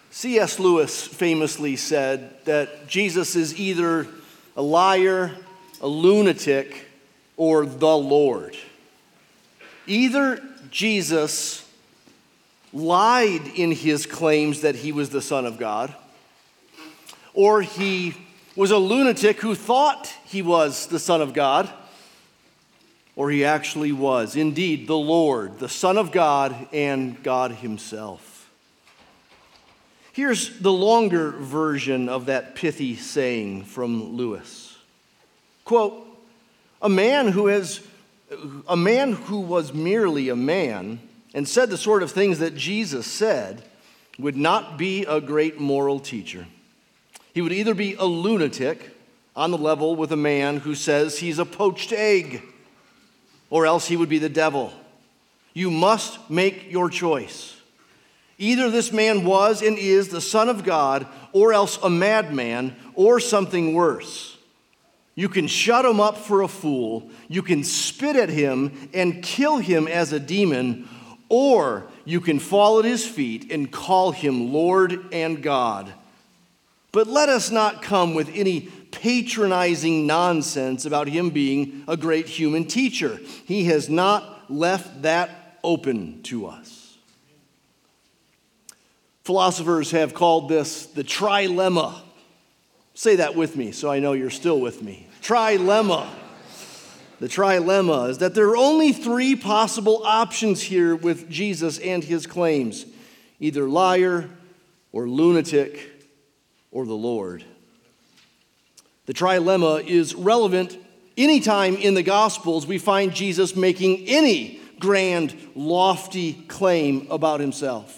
C.S. Lewis famously said that Jesus is either a liar, a lunatic, or the Lord. Either Jesus lied in his claims that he was the Son of God, or he was a lunatic who thought he was the Son of God, or he actually was indeed the Lord, the Son of God and God himself. Here's the longer version of that pithy saying from Lewis. Quote, a man who was merely a man and said the sort of things that Jesus said would not be a great moral teacher. He would either be a lunatic on the level with a man who says he's a poached egg, or else he would be the devil. You must make your choice. Either this man was and is the Son of God, or else a madman, or something worse. You can shut him up for a fool, you can spit at him and kill him as a demon, or you can fall at his feet and call him Lord and God. But let us not come with any patronizing nonsense about him being a great human teacher. He has not left that open to us. Philosophers have called this the trilemma. Say that with me so I know you're still with me. Trilemma. The trilemma is that there are only three possible options here with Jesus and his claims. Either liar or lunatic or the Lord. The trilemma is relevant anytime in the Gospels we find Jesus making any grand, lofty claim about himself.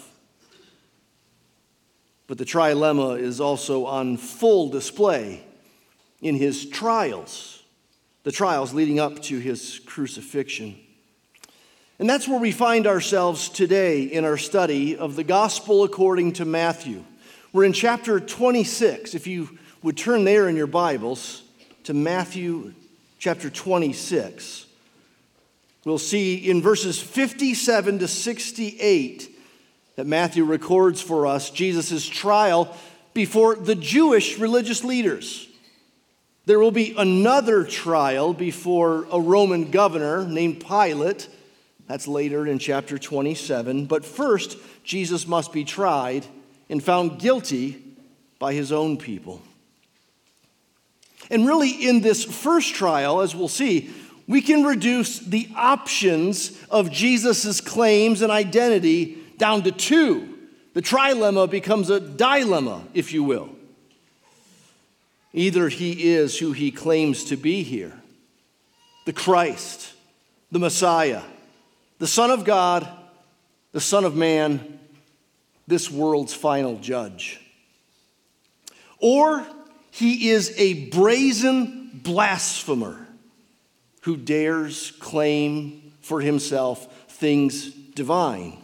But the trilemma is also on full display in his trials, the trials leading up to his crucifixion. And that's where we find ourselves today in our study of the Gospel according to Matthew. We're in chapter 26. If you would turn there in your Bibles to Matthew chapter 26, we'll see in verses 57 to 68 that Matthew records for us Jesus' trial before the Jewish religious leaders. There will be another trial before a Roman governor named Pilate. That's later in chapter 27. But first, Jesus must be tried and found guilty by his own people. And really, in this first trial, as we'll see, we can reduce the options of Jesus' claims and identity down to two. The trilemma becomes a dilemma, if you will. Either he is who he claims to be here, the Christ, the Messiah, the Son of God, the Son of Man, this world's final judge. Or he is a brazen blasphemer who dares claim for himself things divine.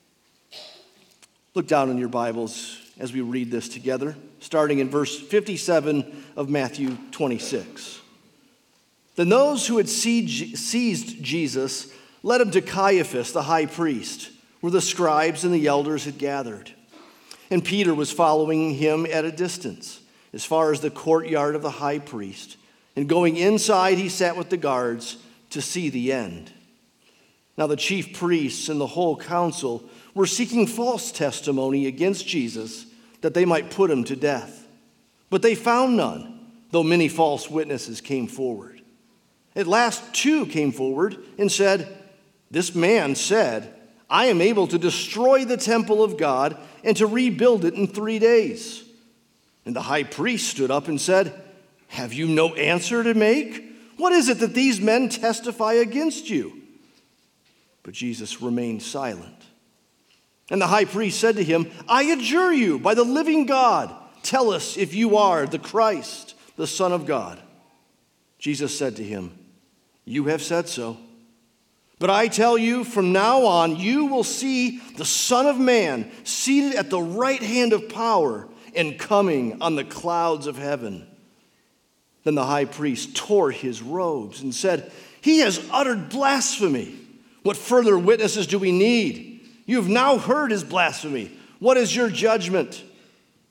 Look down in your Bibles as we read this together, starting in verse 57 of Matthew 26. Then those who had seized Jesus led him to Caiaphas, the high priest, where the scribes and the elders had gathered. And Peter was following him at a distance, as far as the courtyard of the high priest. And going inside, he sat with the guards to see the end. Now the chief priests and the whole council were seeking false testimony against Jesus that they might put him to death. But they found none, though many false witnesses came forward. At last, two came forward and said, "This man said, I am able to destroy the temple of God and to rebuild it in 3 days." And the high priest stood up and said, "Have you no answer to make? What is it that these men testify against you?" But Jesus remained silent. And the high priest said to him, "I adjure you by the living God, tell us if you are the Christ, the Son of God." Jesus said to him, "You have said so. But I tell you, from now on, you will see the Son of Man seated at the right hand of power and coming on the clouds of heaven." Then the high priest tore his robes and said, "He has uttered blasphemy. What further witnesses do we need? You have now heard his blasphemy. What is your judgment?"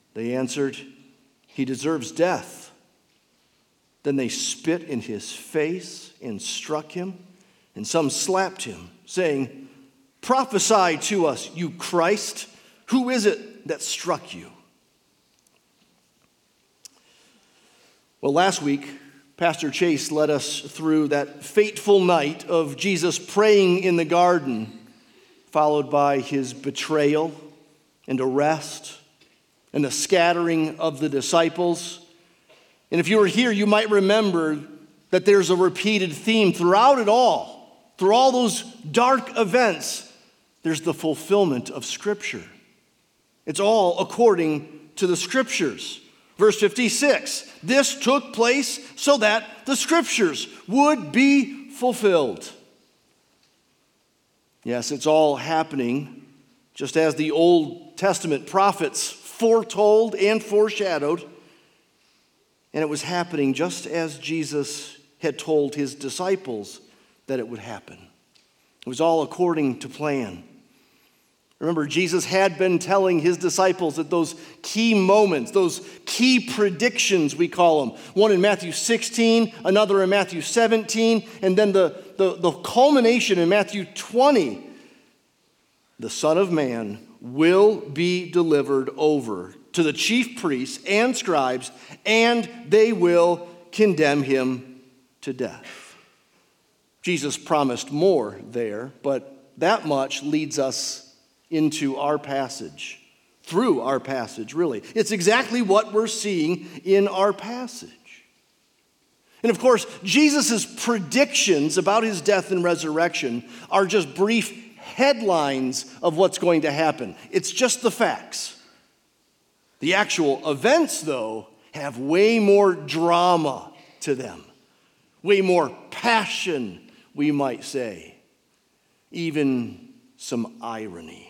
They answered, "He deserves death." Then they spit in his face and struck him, and some slapped him, saying, "Prophesy to us, you Christ. Who is it that struck you?" Well, last week, Pastor Chase led us through that fateful night of Jesus praying in the garden, followed by his betrayal and arrest and the scattering of the disciples. And if you were here, you might remember that there's a repeated theme throughout it all. Through all those dark events, there's the fulfillment of Scripture. It's all according to the Scriptures. Verse 56, this took place so that the Scriptures would be fulfilled. Yes, it's all happening just as the Old Testament prophets foretold and foreshadowed. And it was happening just as Jesus had told his disciples that it would happen. It was all according to plan. Remember, Jesus had been telling his disciples at those key moments, those key predictions, we call them. One in Matthew 16, another in Matthew 17, and then the culmination in Matthew 20. The Son of Man will be delivered over to the chief priests and scribes, and they will condemn him to death. Jesus promised more there, but that much leads us into our passage, through our passage, really. It's exactly what we're seeing in our passage. And of course, Jesus' predictions about his death and resurrection are just brief headlines of what's going to happen. It's just the facts. The actual events, though, have way more drama to them, way more passion, we might say, even some irony.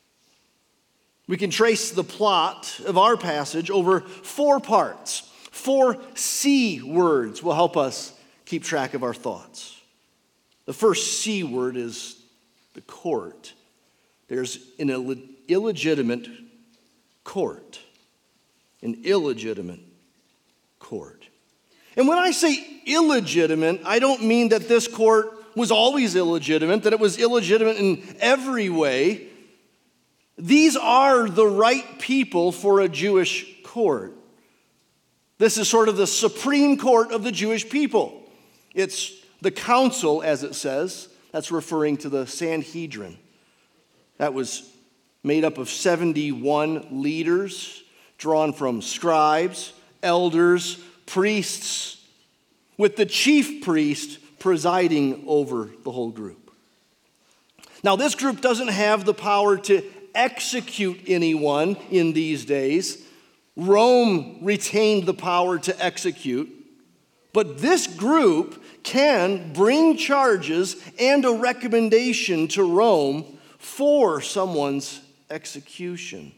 We can trace the plot of our passage over 4 parts. 4 C words will help us keep track of our thoughts. The first C word is the court. There's an illegitimate court. An illegitimate court. And when I say illegitimate, I don't mean that this court was always illegitimate, that it was illegitimate in every way. These are the right people for a Jewish court. This is sort of the supreme court of the Jewish people. It's the council, as it says. That's referring to the Sanhedrin. That was made up of 71 leaders, drawn from scribes, elders, priests, with the chief priest presiding over the whole group. Now, this group doesn't have the power to execute anyone in these days. Rome retained the power to execute, but this group can bring charges and a recommendation to Rome for someone's execution.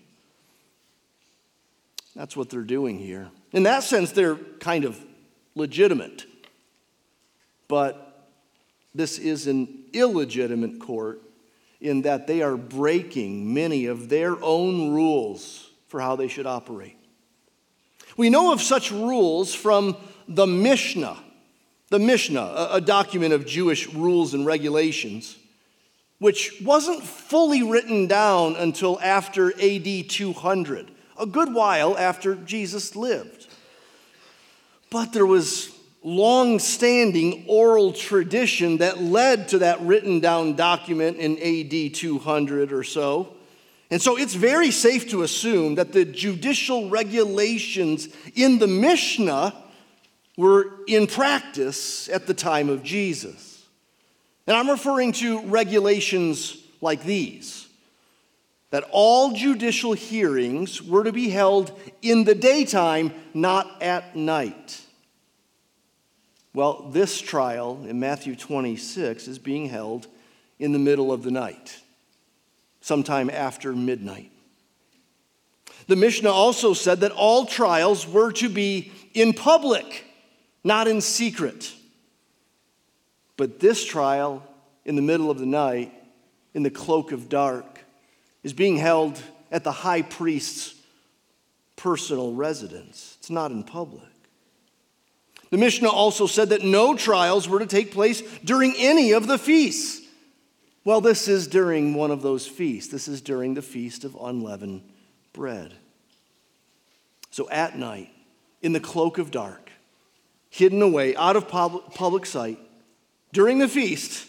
That's what they're doing here. In that sense, they're kind of legitimate. But this is an illegitimate court in that they are breaking many of their own rules for how they should operate. We know of such rules from the Mishnah. The Mishnah, a document of Jewish rules and regulations, which wasn't fully written down until after AD 200, a good while after Jesus lived. But there was long-standing oral tradition that led to that written down document in AD 200 or so. And so it's very safe to assume that the judicial regulations in the Mishnah were in practice at the time of Jesus. And I'm referring to regulations like these, that all judicial hearings were to be held in the daytime, not at night. Well, this trial in Matthew 26 is being held in the middle of the night, sometime after midnight. The Mishnah also said that all trials were to be in public, not in secret. But this trial in the middle of the night, in the cloak of dark, is being held at the high priest's personal residence. It's not in public. The Mishnah also said that no trials were to take place during any of the feasts. Well, this is during one of those feasts. This is during the Feast of Unleavened Bread. So at night, in the cloak of dark, hidden away out of public sight, during the feast,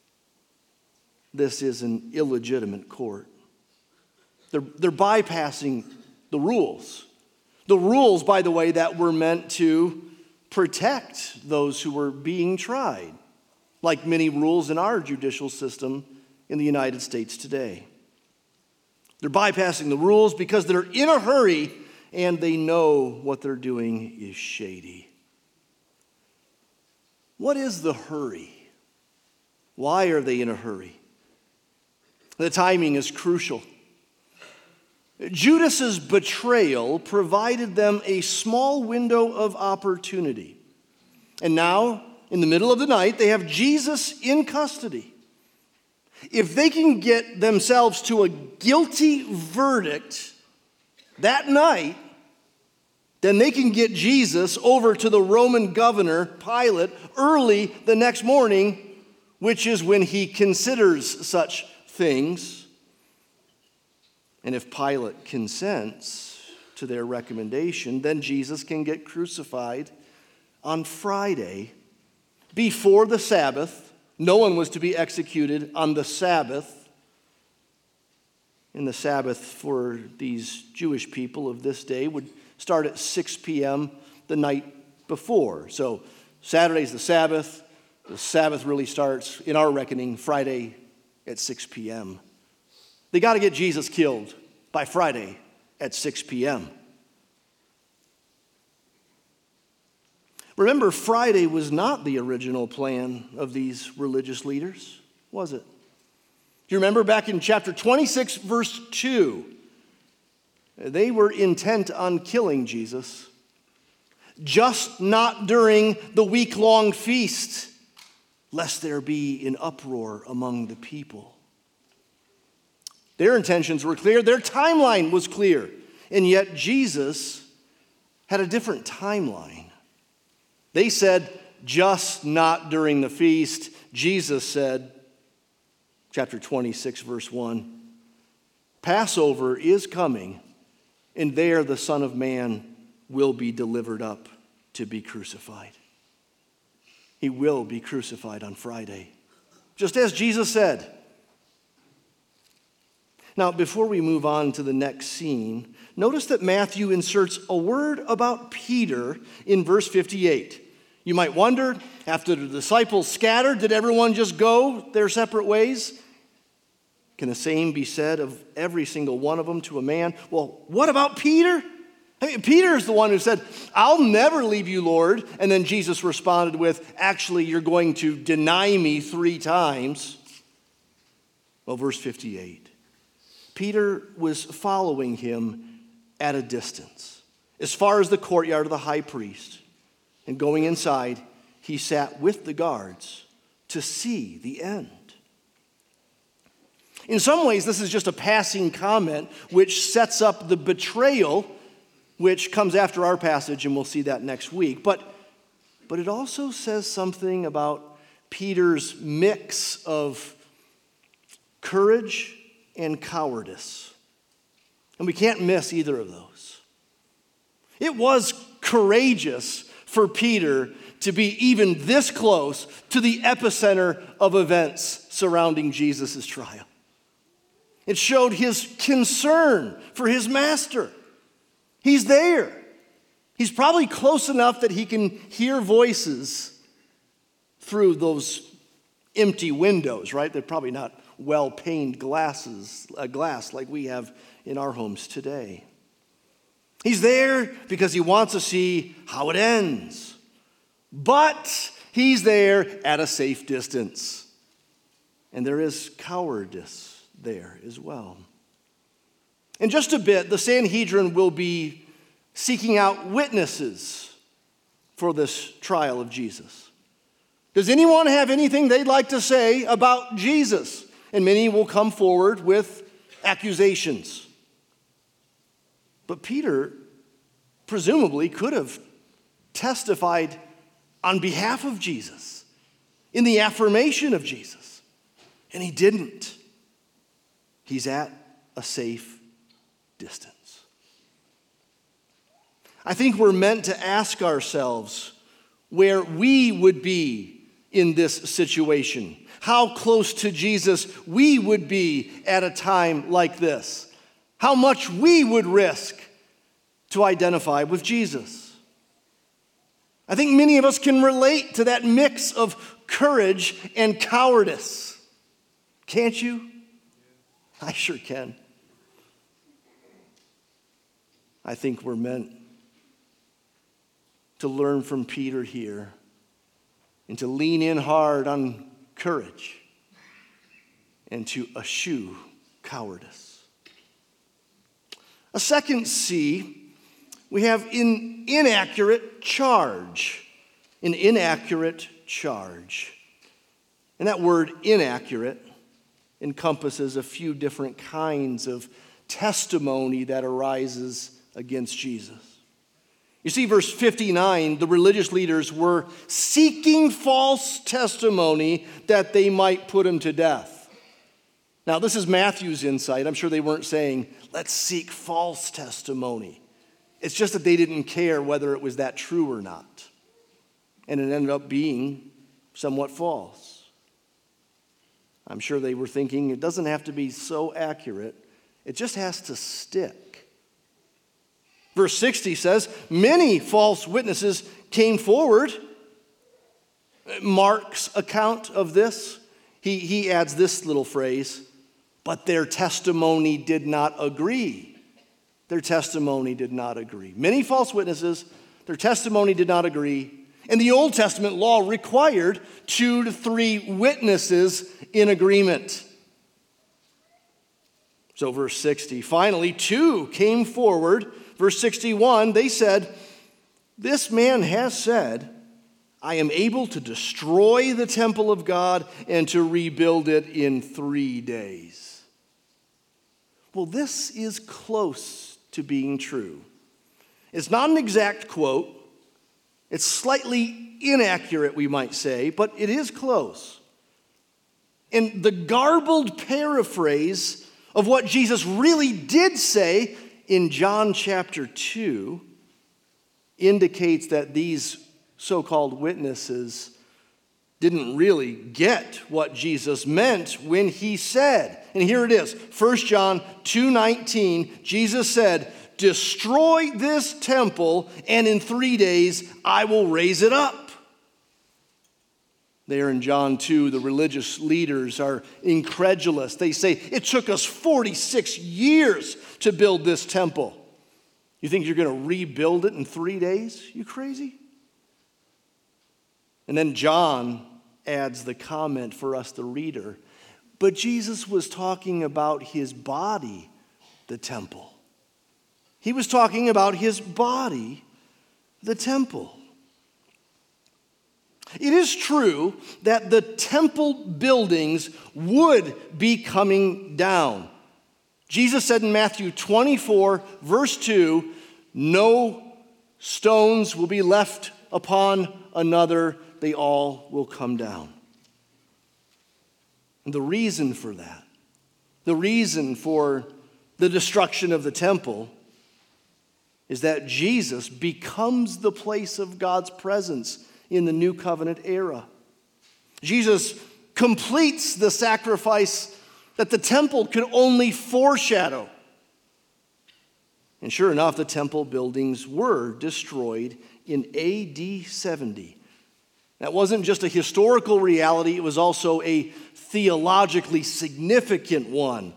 this is an illegitimate court. They're bypassing the rules. The rules, by the way, that were meant to protect those who were being tried, like many rules in our judicial system in the United States today. They're bypassing the rules because they're in a hurry and they know what they're doing is shady. What is the hurry? Why are they in a hurry? The timing is crucial. Judas's betrayal provided them a small window of opportunity. And now, in the middle of the night, they have Jesus in custody. If they can get themselves to a guilty verdict that night, then they can get Jesus over to the Roman governor, Pilate, early the next morning, which is when he considers such things. And if Pilate consents to their recommendation, then Jesus can get crucified on Friday before the Sabbath. No one was to be executed on the Sabbath. And the Sabbath for these Jewish people of this day would start at 6 p.m. the night before. So Saturday's the Sabbath. The Sabbath really starts, in our reckoning, Friday at 6 p.m. They got to get Jesus killed by Friday at 6 p.m. Remember, Friday was not the original plan of these religious leaders, was it? Do you remember back in chapter 26, verse 2? They were intent on killing Jesus, just not during the week-long feast, lest there be an uproar among the people. Their intentions were clear. Their timeline was clear. And yet Jesus had a different timeline. They said, just not during the feast. Jesus said, chapter 26, verse 1, Passover is coming, and there the Son of Man will be delivered up to be crucified. He will be crucified on Friday, just as Jesus said. Now, before we move on to the next scene, notice that Matthew inserts a word about Peter in verse 58. You might wonder, after the disciples scattered, did everyone just go their separate ways? Can the same be said of every single one of them to a man? Well, what about Peter? I mean, Peter is the one who said, I'll never leave you, Lord. And then Jesus responded with, actually, you're going to deny me 3 times. Well, verse 58. Peter was following him at a distance, as far as the courtyard of the high priest. And going inside, he sat with the guards to see the end. In some ways, this is just a passing comment which sets up the betrayal, which comes after our passage, and we'll see that next week. But it also says something about Peter's mix of courage and cowardice. And we can't miss either of those. It was courageous for Peter to be even this close to the epicenter of events surrounding Jesus' trial. It showed his concern for his master. He's there. He's probably close enough that he can hear voices through those empty windows, right? They're probably not well-paned glass like we have in our homes today. He's there because he wants to see how it ends. But he's there at a safe distance. And there is cowardice there as well. In just a bit, the Sanhedrin will be seeking out witnesses for this trial of Jesus. Does anyone have anything they'd like to say about Jesus? And many will come forward with accusations. But Peter presumably could have testified on behalf of Jesus, in the affirmation of Jesus. And he didn't. He's at a safe distance. I think we're meant to ask ourselves where we would be in this situation, how close to Jesus we would be at a time like this, how much we would risk to identify with Jesus. I think many of us can relate to that mix of courage and cowardice. Can't you? I sure can. I think we're meant to learn from Peter here and to lean in hard on courage and to eschew cowardice. A second C, we have an inaccurate charge. An inaccurate charge. And that word inaccurate encompasses a few different kinds of testimony that arises against Jesus. You see, verse 59, the religious leaders were seeking false testimony that they might put him to death. Now, this is Matthew's insight. I'm sure they weren't saying, let's seek false testimony. It's just that they didn't care whether it was that true or not. And it ended up being somewhat false. I'm sure they were thinking it doesn't have to be so accurate. It just has to stick. Verse 60 says, many false witnesses came forward. Mark's account of this, he adds this little phrase, but their testimony did not agree. Their testimony did not agree. Many false witnesses, their testimony did not agree. And the Old Testament law required 2 to 3 witnesses in agreement. So verse 60, finally 2 came forward. Verse 61, they said, this man has said, I am able to destroy the temple of God and to rebuild it in 3 days. Well, this is close to being true. It's not an exact quote. It's slightly inaccurate, we might say, but it is close. And the garbled paraphrase of what Jesus really did say in John chapter 2 indicates that these so-called witnesses didn't really get what Jesus meant when he said, and here it is, 1 John 2:19, Jesus said, destroy this temple, and in 3 days I will raise it up. There in John 2, the religious leaders are incredulous. They say, it took us 46 years to build this temple. You think you're going to rebuild it in 3 days? You crazy? And then John adds the comment for us, the reader. But Jesus was talking about his body, the temple. He was talking about his body, the temple. It is true that the temple buildings would be coming down. Jesus said in Matthew 24, verse 2, no stones will be left upon another, they all will come down. And the reason for that, the reason for the destruction of the temple, is that Jesus becomes the place of God's presence in the new covenant era. Jesus completes the sacrifice that the temple could only foreshadow. And sure enough, the temple buildings were destroyed in AD 70. That wasn't just a historical reality, it was also a theologically significant one.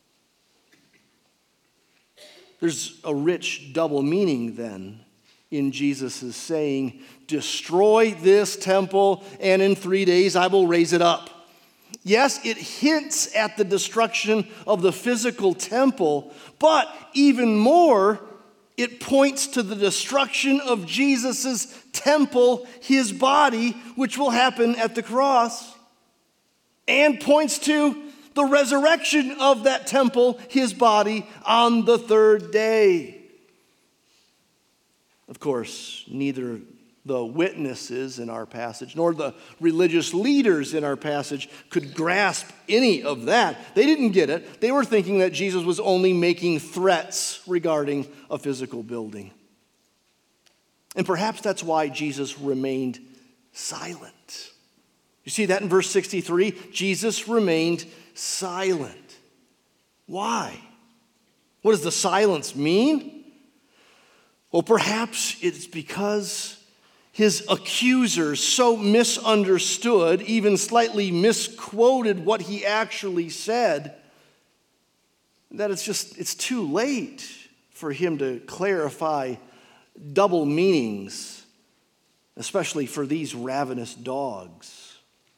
There's a rich double meaning then in Jesus' saying, destroy this temple, and in 3 days I will raise it up. Yes, it hints at the destruction of the physical temple, but even more, it points to the destruction of Jesus' temple, his body, which will happen at the cross, and points to the resurrection of that temple, his body, on the 3rd day. Of course, neither the witnesses in our passage nor the religious leaders in our passage could grasp any of that. They didn't get it. They were thinking that Jesus was only making threats regarding a physical building. And perhaps that's why Jesus remained silent. You see that in verse 63? Jesus remained silent. Why? What does the silence mean? Well, perhaps it's because his accusers so misunderstood, even slightly misquoted what he actually said, that it's too late for him to clarify double meanings, especially for these ravenous dogs.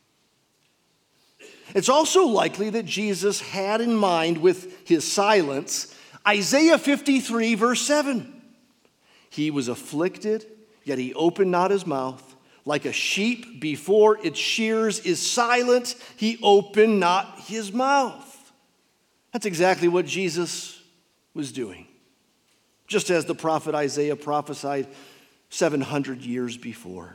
It's also likely that Jesus had in mind with his silence Isaiah 53, verse 7. He was afflicted, yet he opened not his mouth. Like a sheep before its shears is silent, he opened not his mouth. That's exactly what Jesus was doing, just as the prophet Isaiah prophesied 700 years before.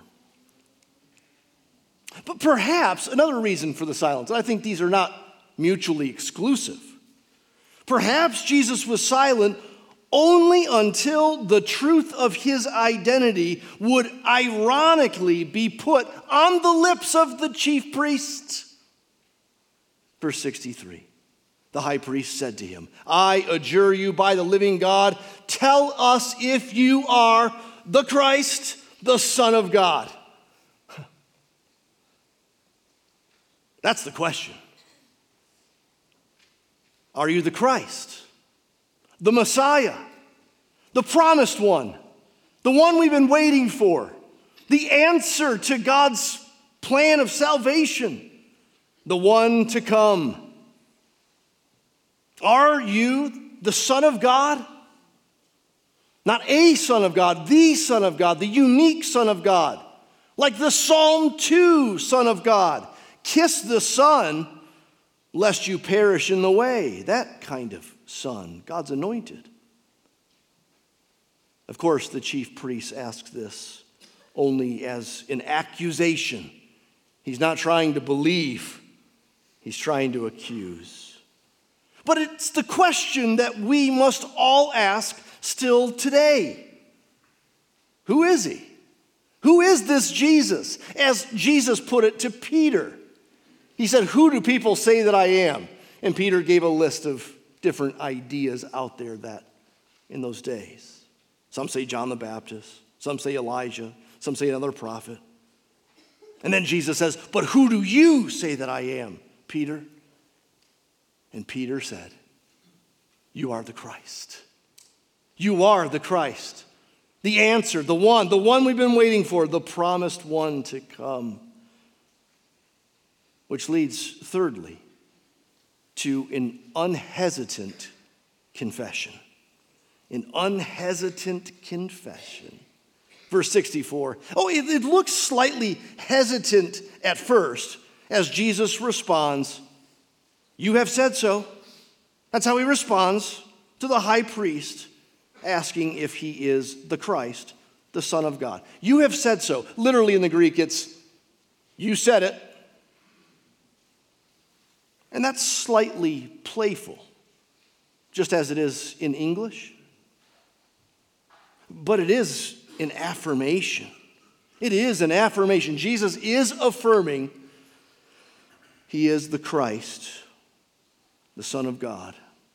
But perhaps another reason for the silence, I think these are not mutually exclusive. Perhaps Jesus was silent only until the truth of his identity would ironically be put on the lips of the chief priests. Verse 63, the high priest said to him, I adjure you by the living God, tell us if you are the Christ, the Son of God. That's the question. Are you the Christ, the Messiah, the promised one, the one we've been waiting for, the answer to God's plan of salvation, the one to come? Are you the Son of God? Not a Son of God, the Son of God, the unique Son of God, like the Psalm 2 Son of God. Kiss the Son, lest you perish in the way. That kind of Son, God's anointed. Of course, the chief priest asks this only as an accusation. He's not trying to believe, he's trying to accuse. But it's the question that we must all ask still today. Who is he? Who is this Jesus? As Jesus put it to Peter. He said, who do people say that I am? And Peter gave a list of different ideas out there that in those days. Some say John the Baptist, some say Elijah, some say another prophet. And then Jesus says, but who do you say that I am, Peter? And Peter said, you are the Christ. You are the Christ. The answer, the one we've been waiting for, the promised one to come. Which leads, thirdly, to an unhesitant confession. An unhesitant confession. Verse 64. It looks slightly hesitant at first as Jesus responds, you have said so. That's how he responds to the high priest asking if he is the Christ, the Son of God. You have said so. Literally in the Greek, it's you said it. And that's slightly playful, just as it is in English. But it is an affirmation. It is an affirmation. Jesus is affirming he is the Christ, the Son of God.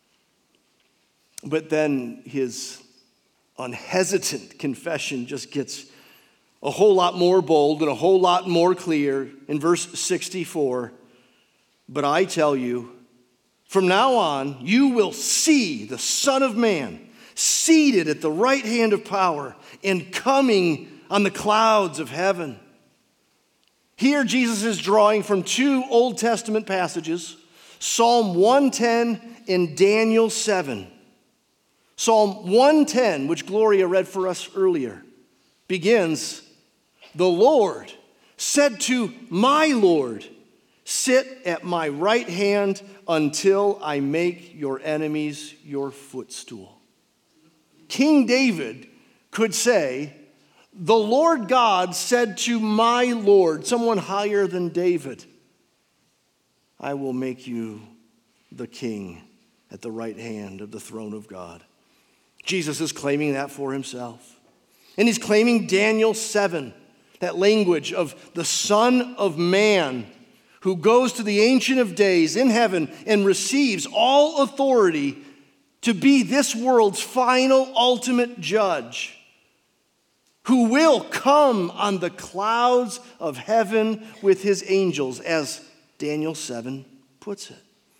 But then his unhesitant confession just gets a whole lot more bold and a whole lot more clear in verse 64. But I tell you, from now on, you will see the Son of Man seated at the right hand of power and coming on the clouds of heaven. Here, Jesus is drawing from two Old Testament passages, Psalm 110 and Daniel 7. Psalm 110, which Gloria read for us earlier, begins, the Lord said to my Lord, sit at my right hand until I make your enemies your footstool. King David could say, the Lord God said to my Lord, someone higher than David, I will make you the king at the right hand of the throne of God. Jesus is claiming that for himself. And he's claiming Daniel 7, that language of the Son of Man who goes to the Ancient of Days in heaven and receives all authority to be this world's final, ultimate judge, who will come on the clouds of heaven with his angels, as Daniel 7 puts it.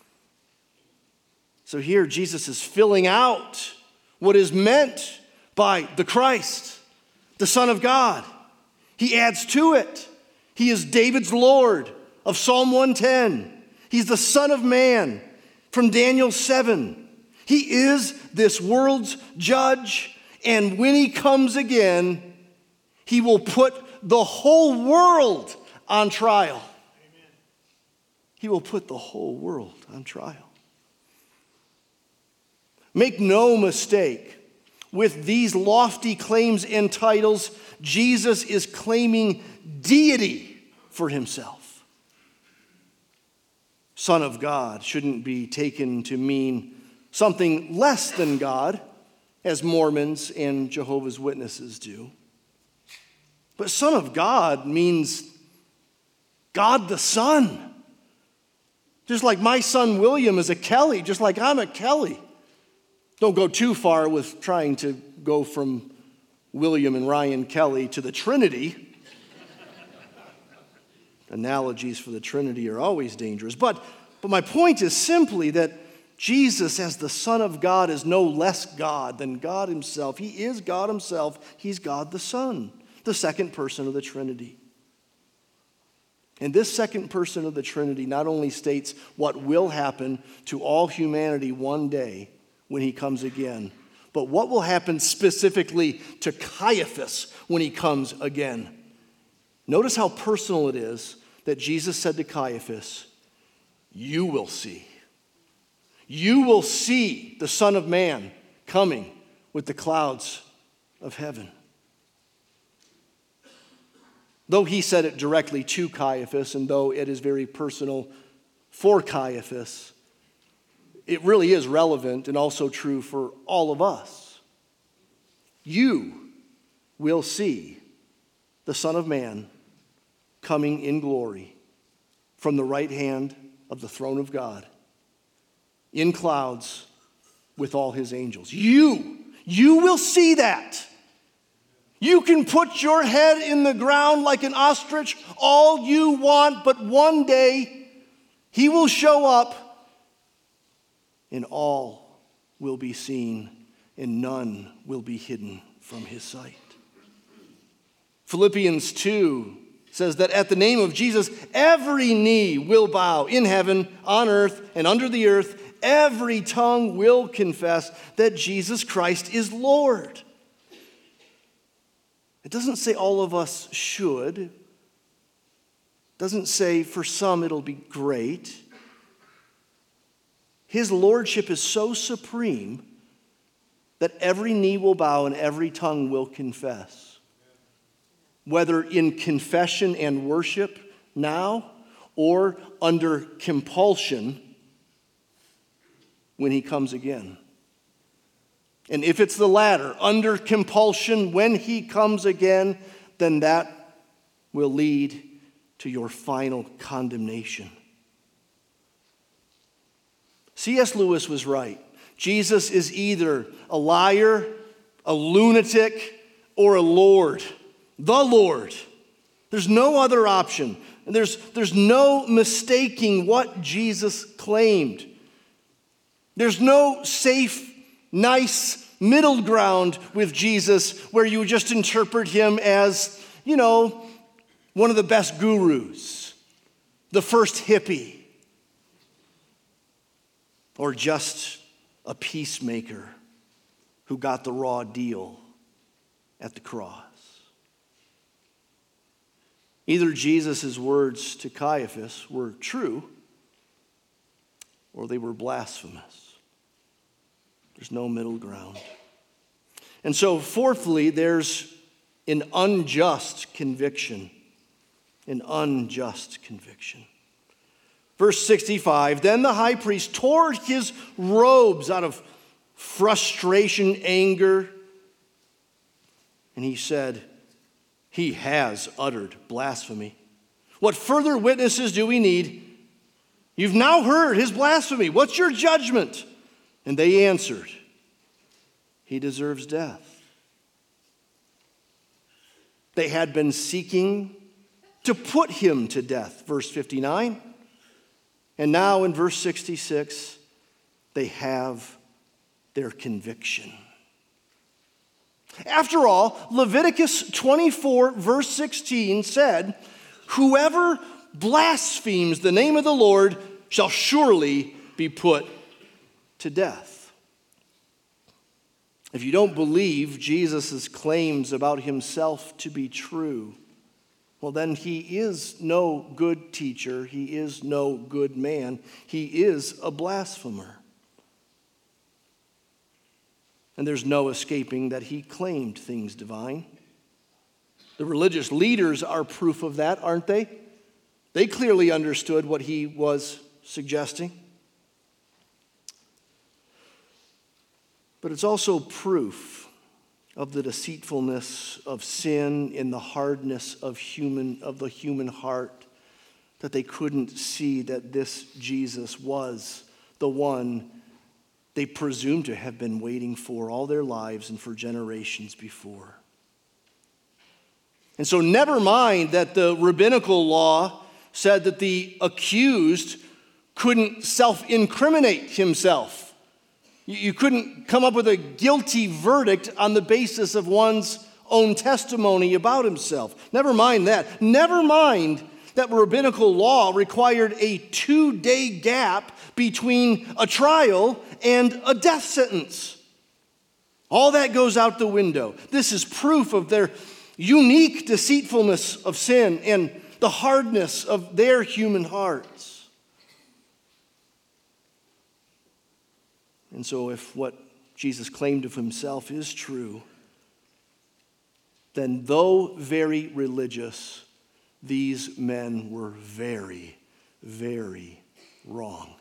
So here Jesus is filling out what is meant by the Christ, the Son of God. He adds to it. He is David's Lord of Psalm 110. He's the Son of Man from Daniel 7. He is this world's judge, and when he comes again, he will put the whole world on trial. Amen. He will put the whole world on trial. Make no mistake, with these lofty claims and titles, Jesus is claiming deity for himself. Son of God shouldn't be taken to mean something less than God, as Mormons and Jehovah's Witnesses do. But Son of God means God the Son. Just like my son William is a Kelly, just like I'm a Kelly. Don't go too far with trying to go from William and Ryan Kelly to the Trinity. Analogies for the Trinity are always dangerous. But my point is simply that Jesus, as the Son of God, is no less God than God himself. He is God himself. He's God the Son, the second person of the Trinity. And this second person of the Trinity not only states what will happen to all humanity one day when he comes again, but what will happen specifically to Caiaphas when he comes again. Notice how personal it is that Jesus said to Caiaphas, you will see. You will see the Son of Man coming with the clouds of heaven. Though he said it directly to Caiaphas, and though it is very personal for Caiaphas, it really is relevant and also true for all of us. You will see the Son of Man coming in glory from the right hand of the throne of God in clouds with all his angels. You will see that. You can put your head in the ground like an ostrich all you want, but one day he will show up and all will be seen and none will be hidden from his sight. Philippians 2 says that at the name of Jesus, every knee will bow in heaven, on earth, and under the earth. Every tongue will confess that Jesus Christ is Lord. It doesn't say all of us should. It doesn't say for some it'll be great. His lordship is so supreme that every knee will bow and every tongue will confess. Whether in confession and worship now or under compulsion when he comes again. And if it's the latter, under compulsion when he comes again, then that will lead to your final condemnation. C.S. Lewis was right. Jesus is either a liar, a lunatic, or a Lord. The Lord. There's no other option. And there's no mistaking what Jesus claimed. There's no safe, nice middle ground with Jesus where you just interpret him as, one of the best gurus, the first hippie, or just a peacemaker who got the raw deal at the cross. Either Jesus' words to Caiaphas were true or they were blasphemous. There's no middle ground. And so, fourthly, there's an unjust conviction. An unjust conviction. Verse 65, then the high priest tore his robes out of frustration, anger, and he said, he has uttered blasphemy. What further witnesses do we need? You've now heard his blasphemy. What's your judgment? And they answered, he deserves death. They had been seeking to put him to death, verse 59. And now in verse 66, they have their conviction. After all, Leviticus 24, verse 16 said, whoever blasphemes the name of the Lord shall surely be put to death. If you don't believe Jesus' claims about himself to be true, well, then he is no good teacher. He is no good man. He is a blasphemer. And there's no escaping that he claimed things divine. The religious leaders are proof of that, aren't they? They clearly understood what he was suggesting. But it's also proof of the deceitfulness of sin in the hardness of the human heart, that they couldn't see that this Jesus was the one they presumed to have been waiting for all their lives and for generations before. And so never mind that the rabbinical law said that the accused couldn't self-incriminate himself. You couldn't come up with a guilty verdict on the basis of one's own testimony about himself. Never mind that. Never mind that rabbinical law required a 2-day gap between a trial and a death sentence. All that goes out the window. This is proof of their unique deceitfulness of sin and the hardness of their human hearts. And so if what Jesus claimed of himself is true, then though very religious, these men were very, very wrong.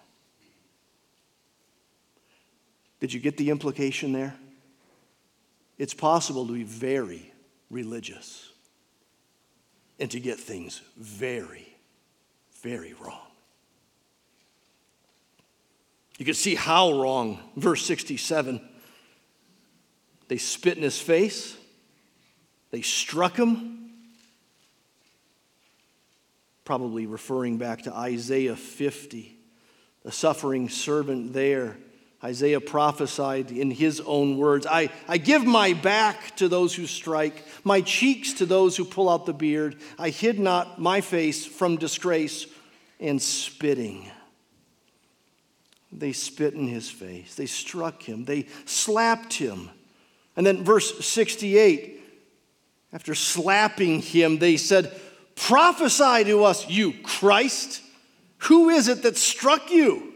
Did you get the implication there? It's possible to be very religious and to get things very, very wrong. You can see how wrong. Verse 67, they spit in his face. They struck him. Probably referring back to Isaiah 50, the suffering servant there. Isaiah prophesied in his own words, I give my back to those who strike, my cheeks to those who pull out the beard. I hid not my face from disgrace and spitting. They spit in his face. They struck him. They slapped him. And then verse 68, after slapping him, they said, prophesy to us, you Christ. Who is it that struck you?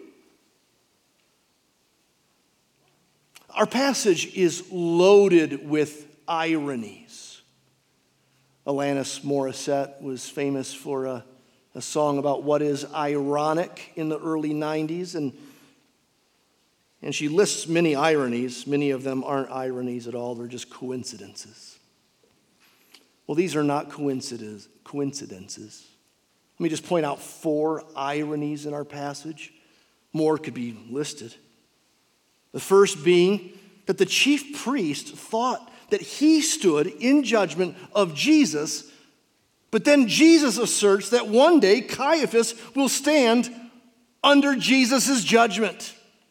Our passage is loaded with ironies. Alanis Morissette was famous for a song about what is ironic in the early 90s, and she lists many ironies. Many of them aren't ironies at all. They're just coincidences. Well, these are not coincidences. Let me just point out 4 ironies in our passage. More could be listed. The first being that the chief priest thought that he stood in judgment of Jesus, but then Jesus asserts that one day Caiaphas will stand under Jesus' judgment.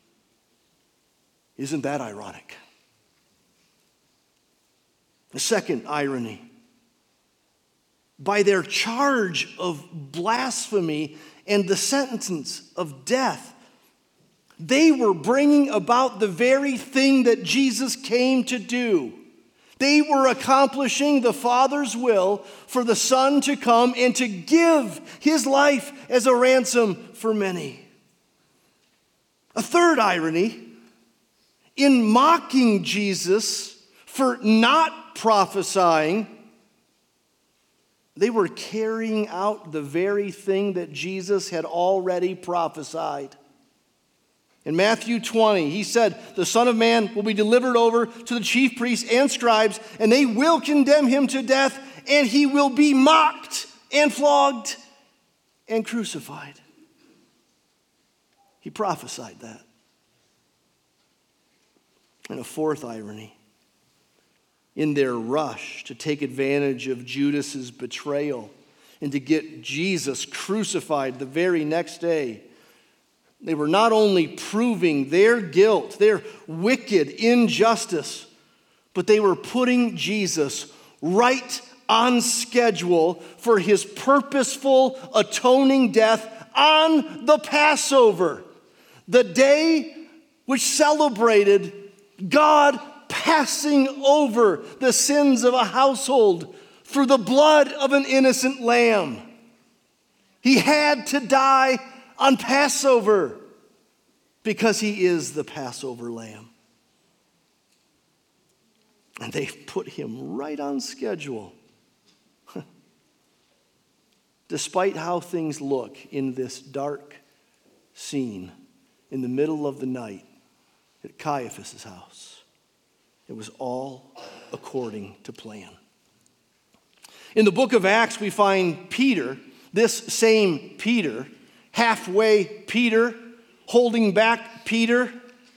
Isn't that ironic? The second irony. By their charge of blasphemy and the sentence of death, they were bringing about the very thing that Jesus came to do. They were accomplishing the Father's will for the Son to come and to give his life as a ransom for many. A third irony, in mocking Jesus for not prophesying, they were carrying out the very thing that Jesus had already prophesied. In Matthew 20, he said, the Son of Man will be delivered over to the chief priests and scribes, and they will condemn him to death, and he will be mocked and flogged and crucified. He prophesied that. And a fourth irony. In their rush to take advantage of Judas's betrayal and to get Jesus crucified the very next day, they were not only proving their guilt, their wicked injustice, but they were putting Jesus right on schedule for his purposeful atoning death on the Passover, the day which celebrated God passing over the sins of a household through the blood of an innocent lamb. He had to die on Passover because he is the Passover lamb. And they put him right on schedule. Despite how things look in this dark scene in the middle of the night at Caiaphas' house, it was all according to plan. In the book of Acts, we find Peter, this same Peter, halfway Peter, holding back Peter,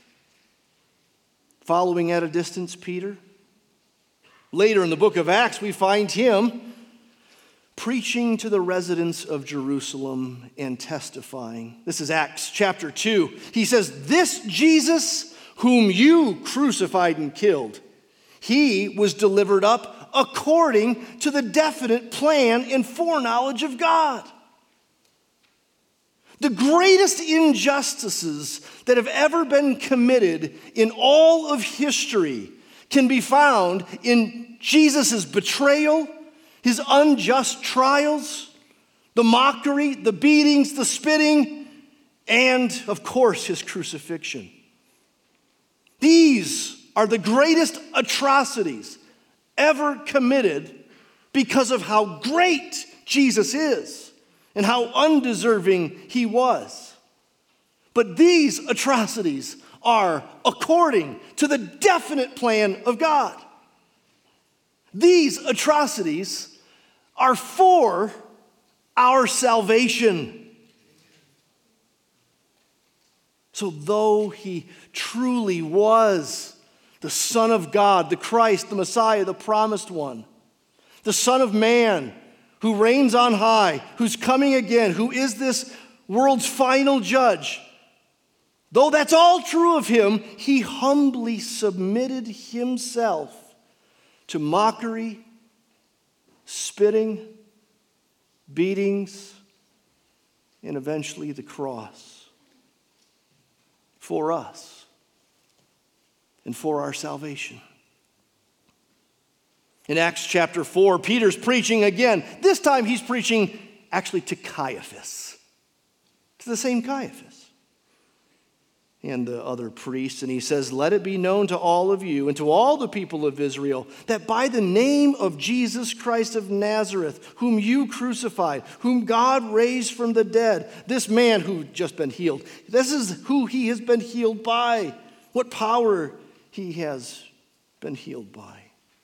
following at a distance Peter. Later in the book of Acts, we find him preaching to the residents of Jerusalem and testifying. This is Acts chapter 2. He says, "This Jesus whom you crucified and killed, he was delivered up according to the definite plan and foreknowledge of God." The greatest injustices that have ever been committed in all of history can be found in Jesus' betrayal, his unjust trials, the mockery, the beatings, the spitting, and, of course, his crucifixion. These are the greatest atrocities ever committed because of how great Jesus is and how undeserving he was. But these atrocities are according to the definite plan of God. These atrocities are for our salvation. So though he truly was the Son of God, the Christ, the Messiah, the promised one, the Son of Man who reigns on high, who's coming again, who is this world's final judge, though that's all true of him, he humbly submitted himself to mockery, spitting, beatings, and eventually the cross for us and for our salvation. In Acts chapter 4, Peter's preaching again. This time he's preaching actually to Caiaphas, to the same Caiaphas and the other priests. And he says, "Let it be known to all of you and to all the people of Israel that by the name of Jesus Christ of Nazareth, whom you crucified, whom God raised from the dead, this man who'd just been healed, this is who he has been healed by, what power he has been healed by."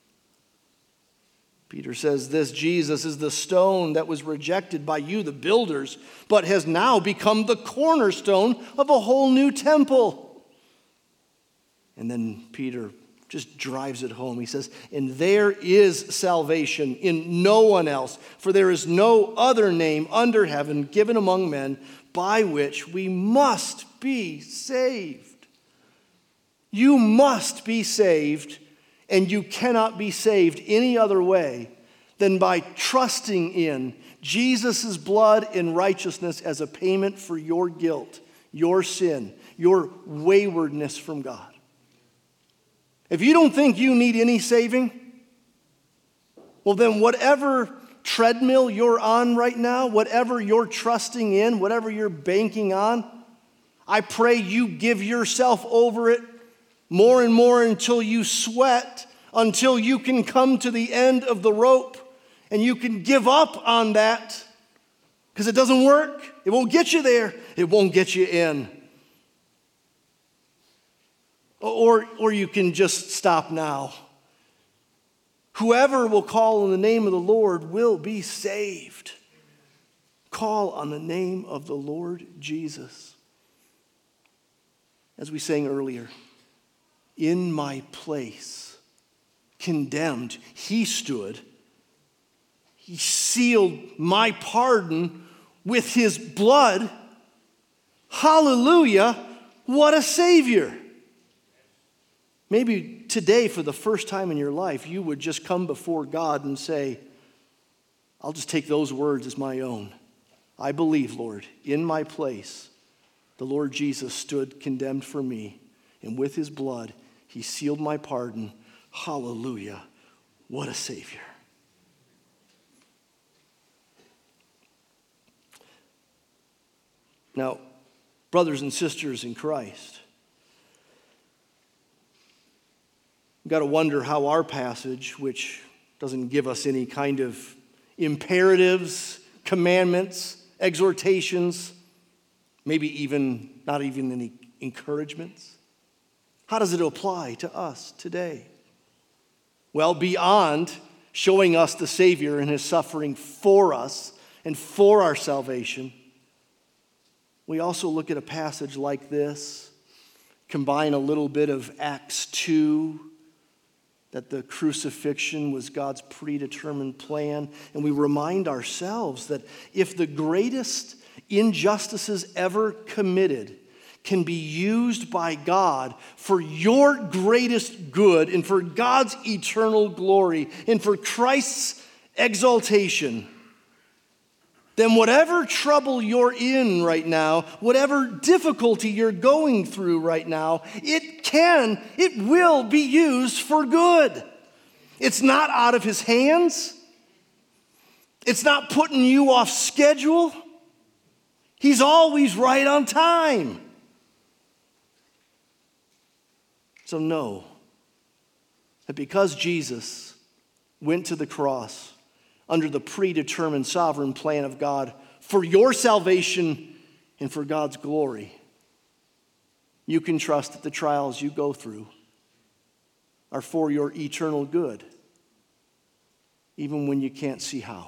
Peter says, "This Jesus is the stone that was rejected by you, the builders, but has now become the cornerstone of a whole new temple." And then Peter just drives it home. He says, "And there is salvation in no one else, for there is no other name under heaven given among men by which we must be saved." You must be saved. And you cannot be saved any other way than by trusting in Jesus' blood and righteousness as a payment for your guilt, your sin, your waywardness from God. If you don't think you need any saving, well then whatever treadmill you're on right now, whatever you're trusting in, whatever you're banking on, I pray you give yourself over it more and more until you sweat until you can come to the end of the rope and you can give up on that because it doesn't work. It won't get you there. It won't get you in. Or you can just stop now. Whoever will call on the name of the Lord will be saved. Call on the name of the Lord Jesus. As we sang earlier, in my place, condemned, he stood. He sealed my pardon with his blood. Hallelujah, what a Savior. Maybe today, for the first time in your life, you would just come before God and say, I'll just take those words as my own. I believe, Lord, in my place, the Lord Jesus stood condemned for me, and with his blood, he sealed my pardon. Hallelujah, what a Savior. Now, brothers and sisters in Christ, we've got to wonder how our passage, which doesn't give us any kind of imperatives, commandments, exhortations, maybe even not even any encouragements, how does it apply to us today? Well, beyond showing us the Savior and his suffering for us and for our salvation, we also look at a passage like this, combine a little bit of Acts 2, that the crucifixion was God's predetermined plan, and we remind ourselves that if the greatest injustices ever committed can be used by God for your greatest good and for God's eternal glory and for Christ's exaltation, then whatever trouble you're in right now, whatever difficulty you're going through right now, it will be used for good. It's not out of his hands. It's not putting you off schedule. He's always right on time. So know that because Jesus went to the cross under the predetermined sovereign plan of God for your salvation and for God's glory, you can trust that the trials you go through are for your eternal good, even when you can't see how.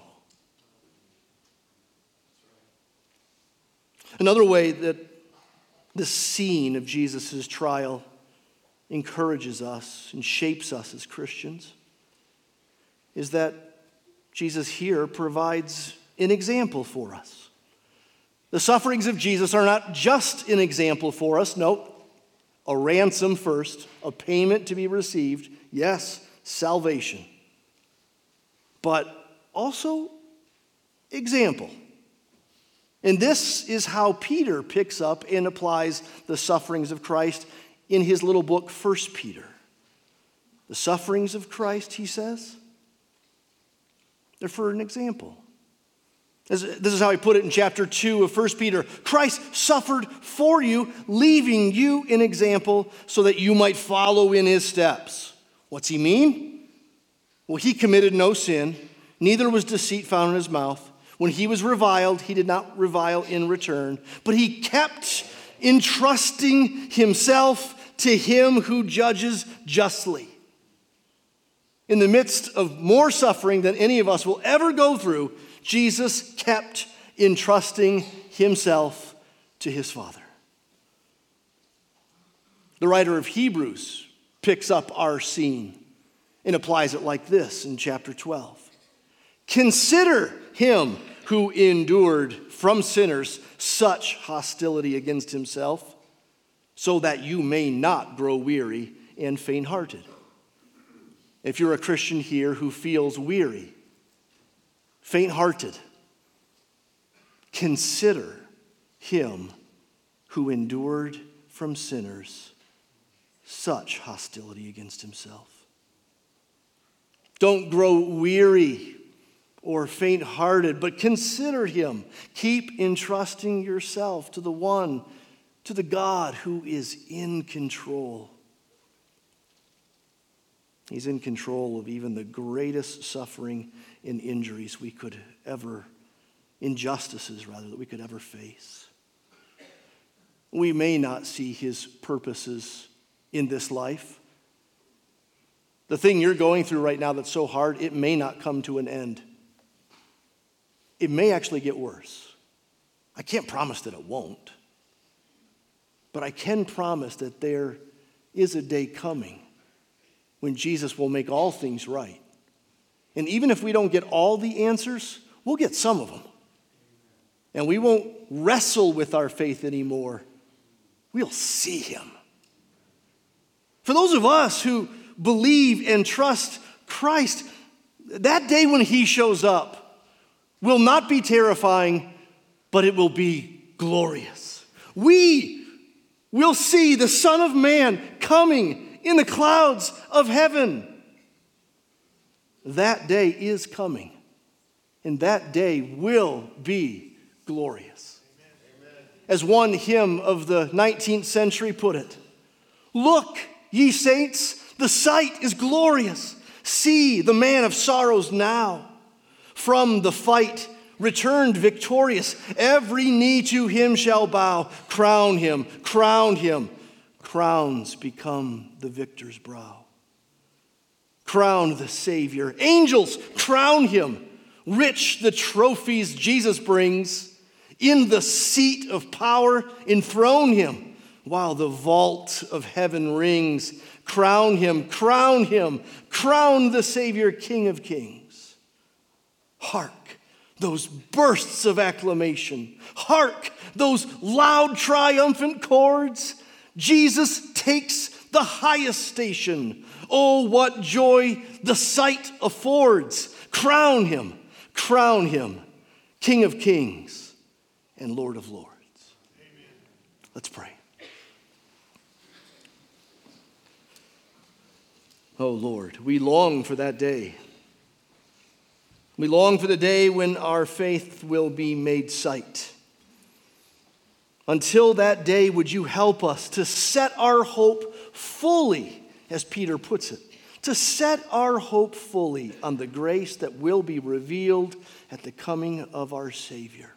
Another way that the scene of Jesus' trial encourages us and shapes us as Christians is that Jesus here provides an example for us. The sufferings of Jesus are not just an example for us. No, a ransom first, a payment to be received. Yes, salvation. But also example. And this is how Peter picks up and applies the sufferings of Christ in his little book, 1 Peter. The sufferings of Christ, he says, they're for an example. This is how he put it in chapter 2 of 1 Peter. Christ suffered for you, leaving you an example so that you might follow in his steps. What's he mean? Well, he committed no sin, neither was deceit found in his mouth. When he was reviled, he did not revile in return, but he kept entrusting himself to him who judges justly. In the midst of more suffering than any of us will ever go through, Jesus kept entrusting himself to his Father. The writer of Hebrews picks up our scene and applies it like this in chapter 12. Consider him who endured from sinners such hostility against himself, so that you may not grow weary and faint-hearted. If you're a Christian here who feels weary, faint-hearted, consider him who endured from sinners such hostility against himself. Don't grow weary or faint-hearted, but consider him. Keep entrusting yourself to the God who is in control. He's in control of even the greatest suffering and injuries we could ever, injustices rather, that we could ever face. We may not see his purposes in this life. The thing you're going through right now that's so hard, it may not come to an end. It may actually get worse. I can't promise that it won't. But I can promise that there is a day coming when Jesus will make all things right. And even if we don't get all the answers, we'll get some of them. And we won't wrestle with our faith anymore. We'll see him. For those of us who believe and trust Christ, that day when he shows up will not be terrifying, but it will be glorious. We will see the Son of Man coming in the clouds of heaven. That day is coming, and that day will be glorious. As one hymn of the 19th century put it, "Look, ye saints, the sight is glorious. See the man of sorrows now. From the fight returned victorious. Every knee to him shall bow. Crown him, crown him. Crowns become the victor's brow. Crown the Savior. Angels, crown him. Rich the trophies Jesus brings. In the seat of power, enthrone him, while the vault of heaven rings. Crown him, crown him, crown the Savior, King of kings." Hark, those bursts of acclamation. Hark, those loud triumphant chords. Jesus takes the highest station. Oh, what joy the sight affords. Crown him, King of kings and Lord of lords. Amen. Let's pray. Oh Lord, we long for that day. We long for the day when our faith will be made sight. Until that day, would you help us to set our hope fully, as Peter puts it, to set our hope fully on the grace that will be revealed at the coming of our Savior.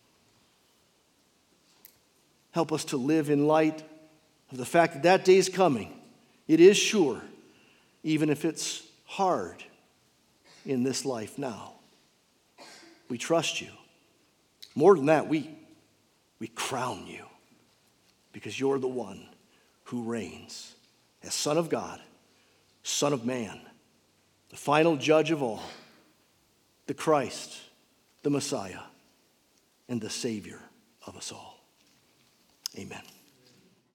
Help us to live in light of the fact that that day is coming. It is sure, even if it's hard in this life now. We trust you. More than that, we crown you, because you're the one who reigns as Son of God, Son of Man, the final judge of all, the Christ, the Messiah, and the Savior of us all. Amen.